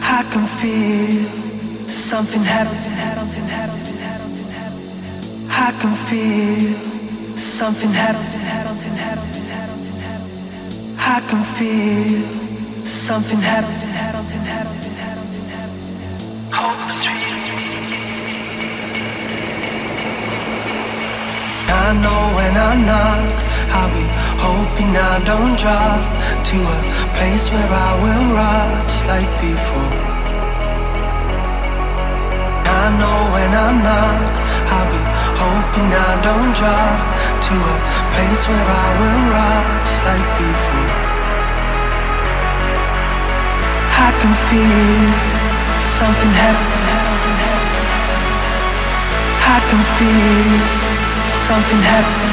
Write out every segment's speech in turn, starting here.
I can feel something happen. I can feel something happen. I can feel something happen. I know when I knock, I'll be hoping I don't drop to a place where I will rock just like before. I know when I knock, I'll be hoping I don't drop to a place where I will rock just like before. I can feel something happen. I can feel something happen.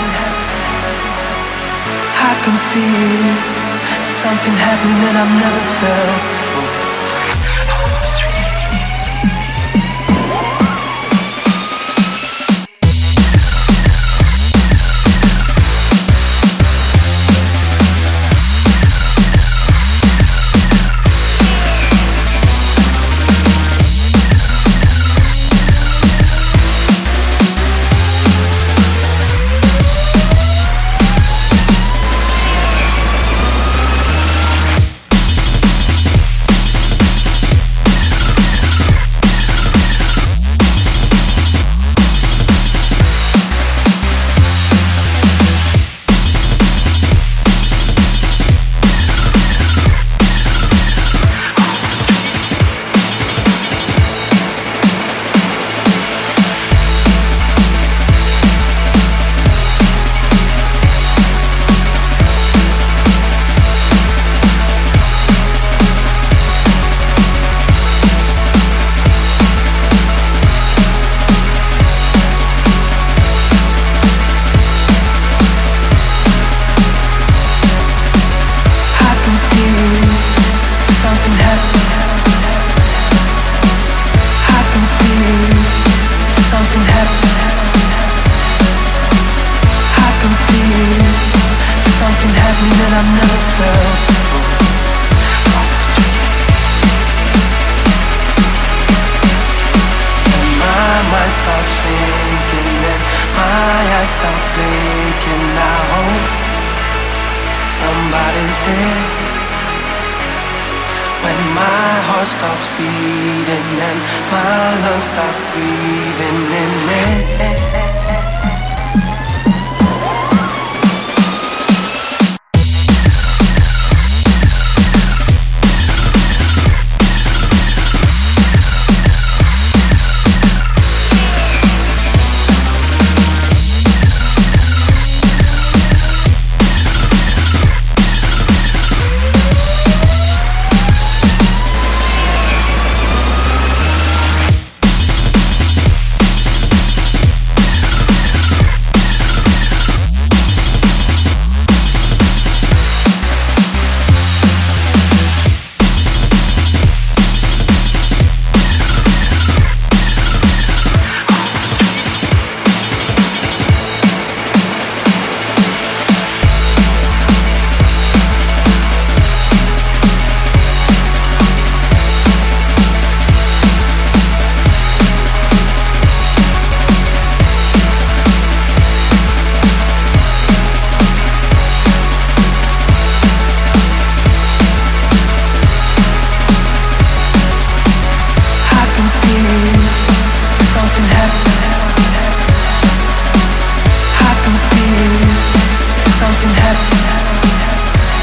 I can feel something happening that I've never felt before.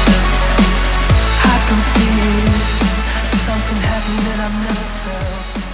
Something happening that I've never felt.